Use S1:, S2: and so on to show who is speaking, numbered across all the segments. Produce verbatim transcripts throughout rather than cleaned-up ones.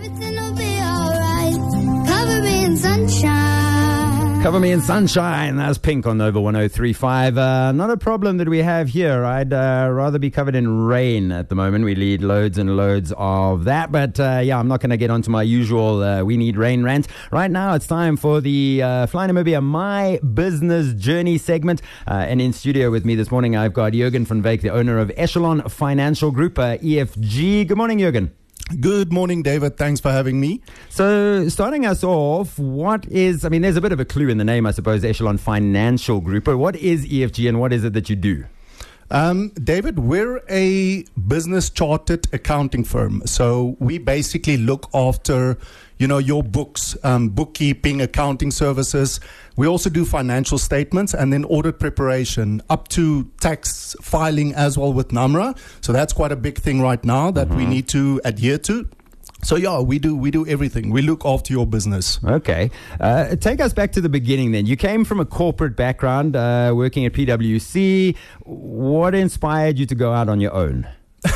S1: Everything will be alright. Cover me in sunshine.
S2: Cover me in sunshine. That's Pink on Nova one oh three point five. Uh, not a problem that we have here. I'd uh, rather be covered in rain at the moment. We lead loads and loads of that. But uh, yeah, I'm not going to get onto my usual uh, we need rain rant. Right now, it's time for the uh, Fly Namibia My Business Journey segment. Uh, and in studio with me this morning, I've got Jürgen van Wyk, the owner of Echelon Financial Group, uh, E F G. Good morning, Jürgen.
S3: Good morning, David. Thanks for having me.
S2: So, starting us off, what is, I mean, there's a bit of a clue in the name, I suppose, Echelon Financial Group. But what is E F G and what is it that you do?
S3: Um, David, we're a business chartered accounting firm. So we basically look after, you know, your books, um, bookkeeping, accounting services. We also do financial statements and then audit preparation up to tax filing as well with NAMRA. So that's quite a big thing right now that mm-hmm. we need to adhere to. So yeah, we do we do everything. We look after your business.
S2: Okay. Uh, take us back to the beginning then. You came from a corporate background, uh, working at P W C. What inspired you to go out on your own?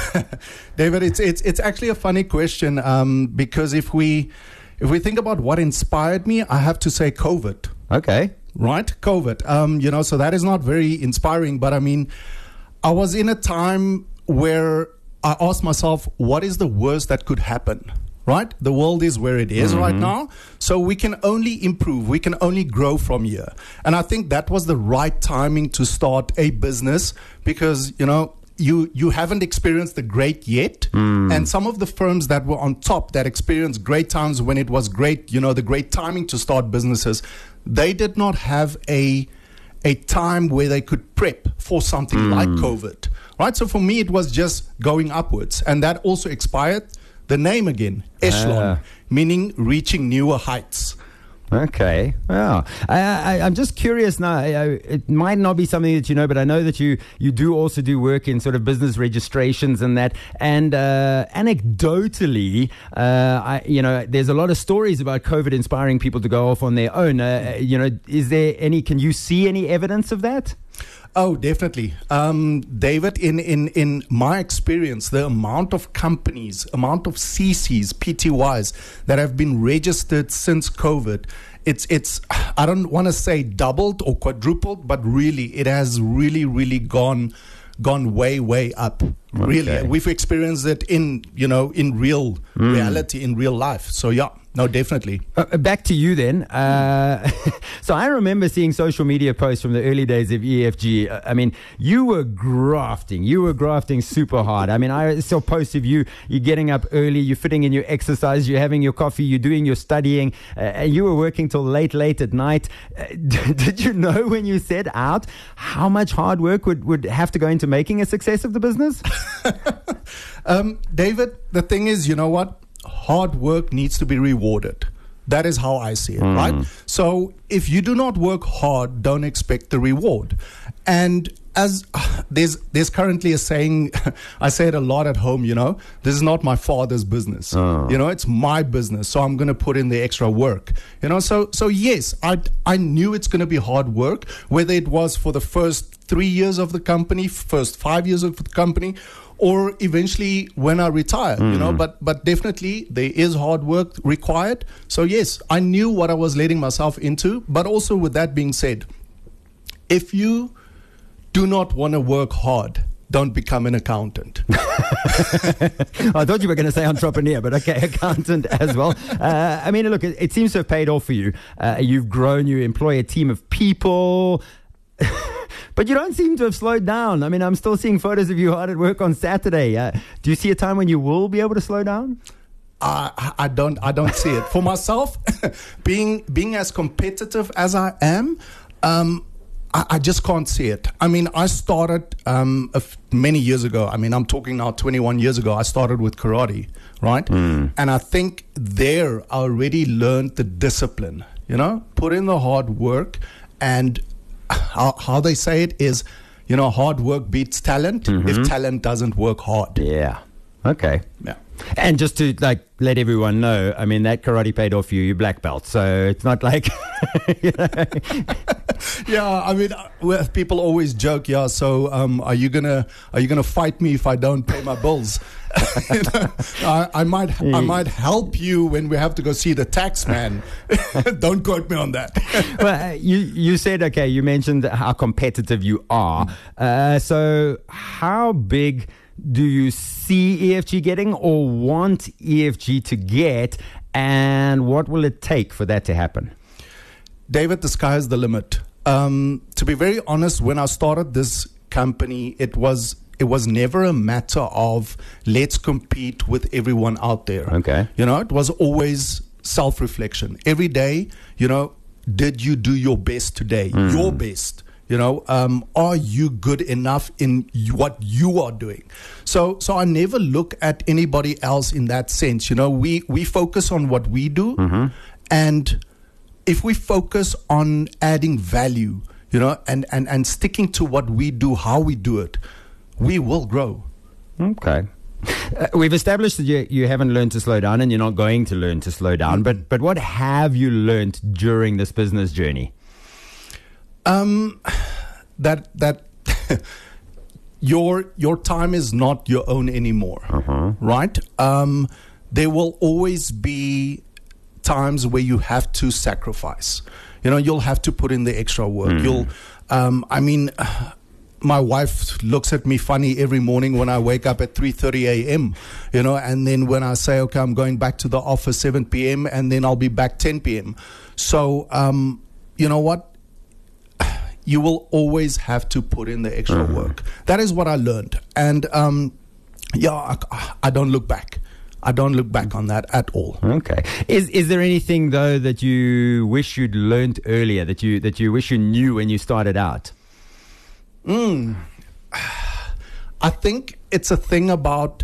S3: David, it's it's it's actually a funny question um, because if we if we think about what inspired me, I have to say COVID.
S2: Okay.
S3: Right? COVID. Um, you know, so that is not very inspiring, but I mean, I was in a time where I asked myself, what is the worst that could happen? Right? The world is where it is mm-hmm. right now. So we can only improve. We can only grow from here. And I think that was the right timing to start a business because, you know, you you haven't experienced the great yet. Mm. And some of the firms that were on top that experienced great times when it was great, you know, the great timing to start businesses, they did not have a a time where they could prep for something mm. like COVID. Right, so for me, it was just going upwards. And that also expired. The name again, Echelon, uh. meaning reaching newer heights.
S2: Okay. Wow. I, I, I'm just curious now. I, I, it might not be something that you know, but I know that you, you do also do work in sort of business registrations and that. And uh, anecdotally, uh, I, you know, there's a lot of stories about COVID inspiring people to go off on their own. Uh, you know, is there any, can you see any evidence of that?
S3: Oh, definitely. Um, David, in, in, in my experience, the amount of companies, amount of C Cs, P T Ys that have been registered since COVID, it's, it's I don't want to say doubled or quadrupled, but really, it has really, really gone gone way, way up. Okay. Really, we've experienced it in, you know, in real mm. reality, in real life. So, yeah. No, definitely.
S2: Uh, back to you then. Uh, so I remember seeing social media posts from the early days of E F G. I mean, you were grafting. You were grafting super hard. I mean, I saw posts of you. You're getting up early. You're fitting in your exercise. You're having your coffee. You're doing your studying. Uh, and you were working till late, late at night. Uh, did you know when you set out how much hard work would, would have to go into making a success of the business?
S3: um, David, the thing is, you know what? Hard work needs to be rewarded. That is how I see it, mm. right? So if you do not work hard, don't expect the reward. And as uh, there's there's currently a saying, I say it a lot at home, you know, this is not my father's business. Oh. You know, it's my business. So I'm going to put in the extra work. You know, so so yes, I I knew it's going to be hard work, whether it was for the first three years of the company, first five years of the company, or eventually when I retire, mm. you know, but but definitely there is hard work required. So yes, I knew what I was letting myself into. But also with that being said, if you do not want to work hard, don't become an accountant.
S2: I thought you were going to say entrepreneur, but okay, accountant as well. Uh, I mean, look, it, it seems to have paid off for you. Uh, you've grown, you employ a team of people. But you don't seem to have slowed down. I mean, I'm still seeing photos of you hard at work on Saturday. Uh, do you see a time when you will be able to slow down?
S3: Uh, I don't. I don't see it for myself. being being as competitive as I am, um, I, I just can't see it. I mean, I started um, a f- many years ago. I mean, I'm talking now twenty-one years ago. I started with karate, right? Mm. And I think there I already learned the discipline. You know, put in the hard work and. How, how they say it is, you know, hard work beats talent mm-hmm. if talent doesn't work hard.
S2: Yeah. Okay.
S3: Yeah.
S2: And just to like let everyone know, I mean, that karate paid off you, you black belt. So it's not like, you know,
S3: Yeah, I mean, uh, well, people always joke. Yeah, so um, are you gonna are you gonna fight me if I don't pay my bills? You know, I, I might I might help you when we have to go see the tax man. Don't quote me on that.
S2: Well, uh, you you said, okay, you mentioned how competitive you are. Uh, so how big do you see E F G getting, or want E F G to get, and what will it take for that to happen?
S3: David, the sky is the limit. Um, to be very honest, when I started this company, it was it was never a matter of let's compete with everyone out there.
S2: Okay.
S3: You know, it was always self-reflection. Every day, you know, did you do your best today? Mm. Your best. You know, um, are you good enough in what you are doing? So, so I never look at anybody else in that sense. You know, we, we focus on what we do, mm-hmm. and if we focus on adding value, you know, and, and, and sticking to what we do, how we do it, we will grow.
S2: Okay. Uh, we've established that you, you haven't learned to slow down, and you're not going to learn to slow down. Mm-hmm. But but what have you learned during this business journey?
S3: Um, that that your your time is not your own anymore, uh-huh. right? Um, there will always be times where you have to sacrifice. You know, you'll have to put in the extra work. Mm. You'll, um, I mean. My wife looks at me funny every morning when I wake up at three thirty a.m., you know, and then when I say, okay, I'm going back to the office seven p.m., and then I'll be back ten p.m. So, um, you know what? You will always have to put in the extra mm-hmm. work. That is what I learned. And, um, yeah, I, I don't look back. I don't look back on that at all.
S2: Okay. Is is there anything, though, that you wish you'd learned earlier, that you that you wish you knew when you started out?
S3: Mm. I think it's a thing about,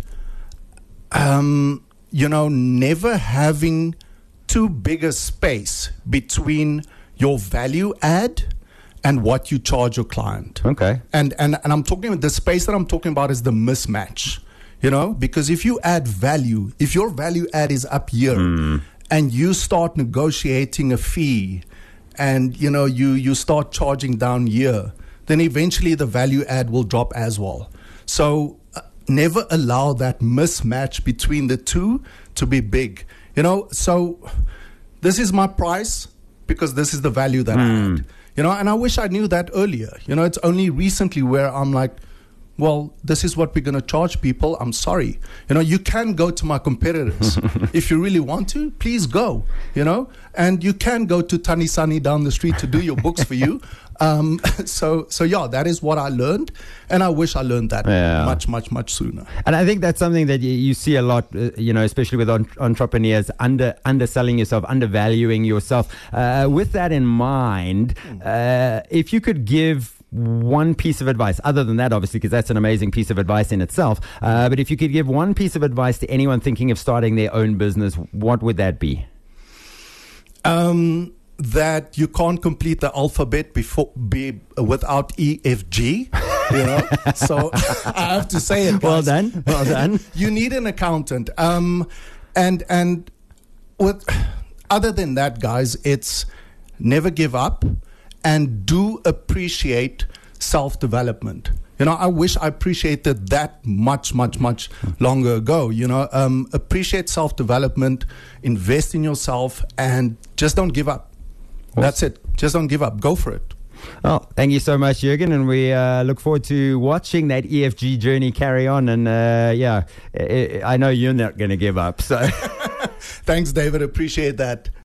S3: um, you know, never having too big a space between your value add and what you charge your client.
S2: Okay.
S3: And and and I'm talking, the space that I'm talking about is the mismatch, you know, because if you add value, if your value add is up here mm. and you start negotiating a fee and, you know, you, you start charging down here, then eventually the value add will drop as well. So uh, never allow that mismatch between the two to be big. You know, so this is my price because this is the value that mm. I add. You know, and I wish I knew that earlier. You know, it's only recently where I'm like, well, this is what we're going to charge people. I'm sorry. You know, you can go to my competitors. If you really want to, please go, you know. And you can go to Tanisani down the street to do your books for you. Um, so, so yeah, that is what I learned. And I wish I learned that yeah. much, much, much sooner.
S2: And I think that's something that you, you see a lot, uh, you know, especially with on, entrepreneurs, under underselling yourself, undervaluing yourself. Uh, with that in mind, uh, if you could give one piece of advice, other than that, obviously, because that's an amazing piece of advice in itself. Uh, but if you could give one piece of advice to anyone thinking of starting their own business, what would that be?
S3: Um, that you can't complete the alphabet before be without E F G. You know, so I have to say it. Guys.
S2: Well done, well done.
S3: You need an accountant. Um, and and with other than that, guys, it's never give up. And do appreciate self-development. You know, I wish I appreciated that much, much, much longer ago. You know, um, appreciate self-development, invest in yourself, and just don't give up. Awesome. That's it. Just don't give up. Go for it.
S2: Well, thank you so much, Jürgen, and we uh, look forward to watching that E F G journey carry on. And uh, yeah, I, I know you're not going to give up. So,
S3: thanks, David. Appreciate that.